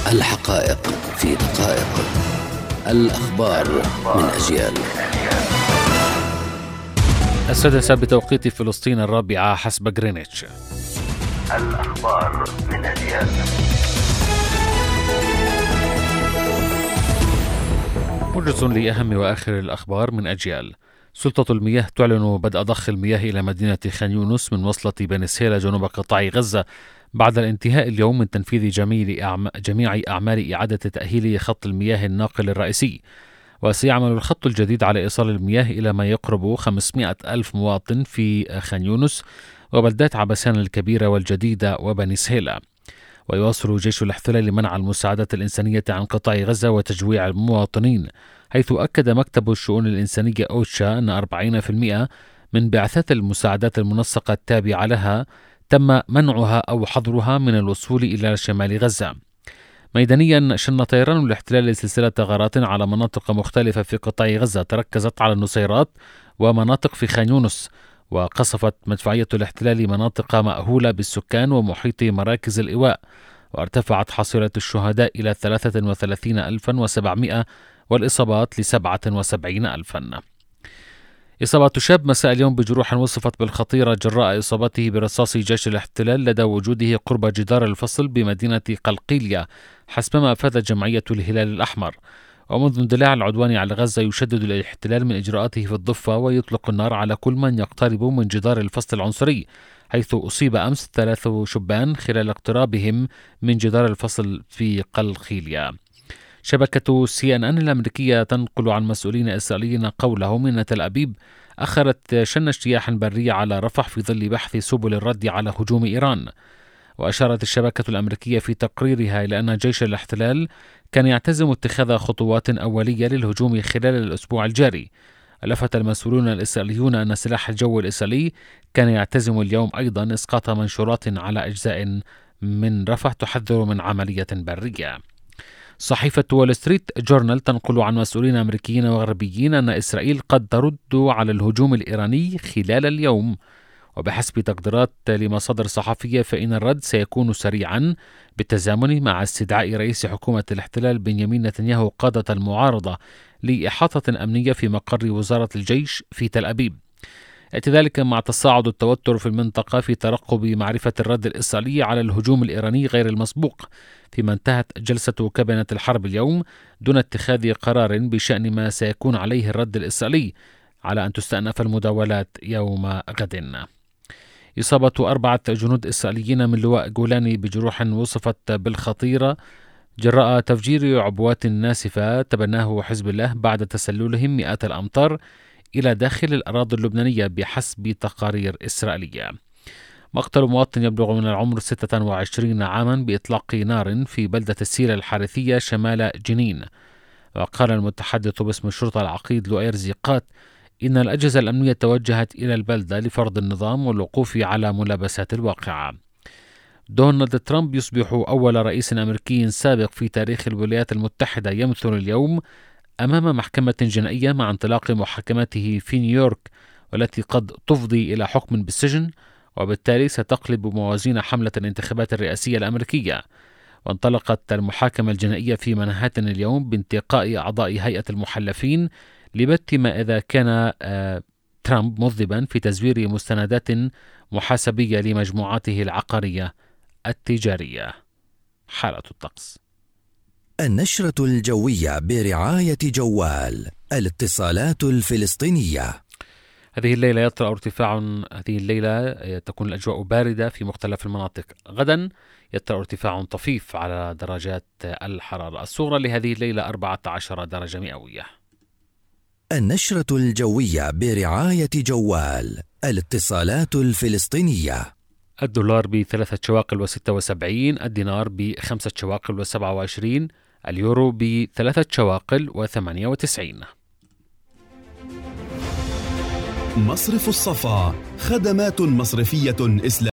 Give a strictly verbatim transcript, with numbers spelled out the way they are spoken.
الحقائق في دقائق. الأخبار من أجيال. السادسة بتوقيت فلسطين، الرابعة حسب غرينتش. الأخبار من أجيال. موجز لأهم وآخر الأخبار من أجيال. سلطة المياه تعلن بدء ضخ المياه إلى مدينة خان يونس من وصلة بني سهيلة جنوب قطاع غزة بعد الانتهاء اليوم من تنفيذ جميع أعمال إعادة تأهيل خط المياه الناقل الرئيسي. وسيعمل الخط الجديد على إيصال المياه إلى ما يقرب خمسمائة ألف مواطن في خان يونس وبلدات عبسان الكبيرة والجديدة وبني سهيلة. ويواصل جيش الاحتلال منع المساعدات الإنسانية عن قطاع غزة وتجويع المواطنين، حيث أكد مكتب الشؤون الإنسانية أوتشا أن أربعين بالمئة من بعثات المساعدات المنسقة التابعة لها تم منعها أو حظرها من الوصول إلى شمال غزة. ميدانيا، شن طيران الاحتلال سلسلة غارات على مناطق مختلفة في قطاع غزة تركزت على النصيرات ومناطق في خان يونس، وقصفت مدفعية الاحتلال مناطق مأهولة بالسكان ومحيط مراكز الإيواء، وارتفعت حصيلة الشهداء إلى ثلاثة وثلاثين ألفا وسبعمائة والإصابات لسبعة وسبعين ألفا. إصابة شاب مساء اليوم بجروح وصفت بالخطيرة جراء إصابته برصاص جيش الاحتلال لدى وجوده قرب جدار الفصل بمدينة قلقيلية، حسب ما أفادت جمعية الهلال الأحمر. ومنذ اندلاع العدوان على غزة يشدد الاحتلال من إجراءاته في الضفة ويطلق النار على كل من يقترب من جدار الفصل العنصري، حيث أصيب أمس ثلاث شبان خلال اقترابهم من جدار الفصل في قلقيلية. شبكة سي إن إن الأمريكية تنقل عن مسؤولين إسرائيليين قولهم إن تل أبيب أخرت شن اجتياح بري على رفح في ظل بحث سبل الرد على هجوم إيران. وأشارت الشبكة الأمريكية في تقريرها إلى أن جيش الاحتلال كان يعتزم اتخاذ خطوات أولية للهجوم خلال الأسبوع الجاري. لفت المسؤولون الإسرائيليون أن سلاح الجو الإسرائيلي كان يعتزم اليوم أيضا إسقاط منشورات على أجزاء من رفح تحذر من عملية برية. صحيفة وول ستريت جورنال تنقل عن مسؤولين أمريكيين وغربيين أن إسرائيل قد ترد على الهجوم الإيراني خلال اليوم، وبحسب تقديرات لمصادر صحفية فإن الرد سيكون سريعا بالتزامن مع استدعاء رئيس حكومة الاحتلال بنيامين نتنياهو قادة المعارضة لإحاطة أمنية في مقر وزارة الجيش في تل أبيب. يأتي ذلك مع تصاعد التوتر في المنطقة في ترقب معرفة الرد الإسرائيلي على الهجوم الإيراني غير المسبوق، فيما انتهت جلسة كابينة الحرب اليوم دون اتخاذ قرار بشأن ما سيكون عليه الرد الإسرائيلي، على أن تستأنف المداولات يوم غد. إصابة أربعة جنود إسرائيليين من لواء جولاني بجروح وصفت بالخطيرة جراء تفجير عبوات ناسفة تبناه حزب الله بعد تسللهم مئات الأمتار إلى داخل الأراضي اللبنانية بحسب تقارير إسرائيلية. مقتل مواطن يبلغ من العمر ستة وعشرين عاما بإطلاق نار في بلدة السيرة الحارثية شمال جنين. وقال المتحدث باسم الشرطة العقيد لؤير زيقات إن الأجهزة الأمنية توجهت إلى البلدة لفرض النظام والوقوف على ملابسات الواقعة. دونالد ترامب يصبح أول رئيس أمريكي سابق في تاريخ الولايات المتحدة يمثل اليوم أمام محكمة جنائية مع انطلاق محاكمته في نيويورك، والتي قد تفضي إلى حكم بالسجن، وبالتالي ستقلب موازين حملة الانتخابات الرئاسية الأمريكية. وانطلقت المحاكمة الجنائية في منهاتن اليوم بانتقاء أعضاء هيئة المحلفين لبت ما إذا كان آه ترامب مذنبا في تزوير مستندات محاسبية لمجموعاته العقارية التجارية. حالة الطقس. النشرة الجوية برعاية جوال الاتصالات الفلسطينية. هذه الليلة يطرأ ارتفاع هذه الليلة تكون الأجواء باردة في مختلف المناطق. غدا يطرأ ارتفاع طفيف على درجات الحرارة. الصغرى لهذه الليلة أربعة عشر درجة مئوية. النشرة الجوية برعاية جوال الاتصالات الفلسطينية. الدولار بثلاثة شواقل وستة وسبعين، الدينار بخمسة شواقل وسبعة وعشرين، اليورو بثلاثة شواقل وثمانية وتسعين. مصرف الصفا، خدمات مصرفية إسلامية.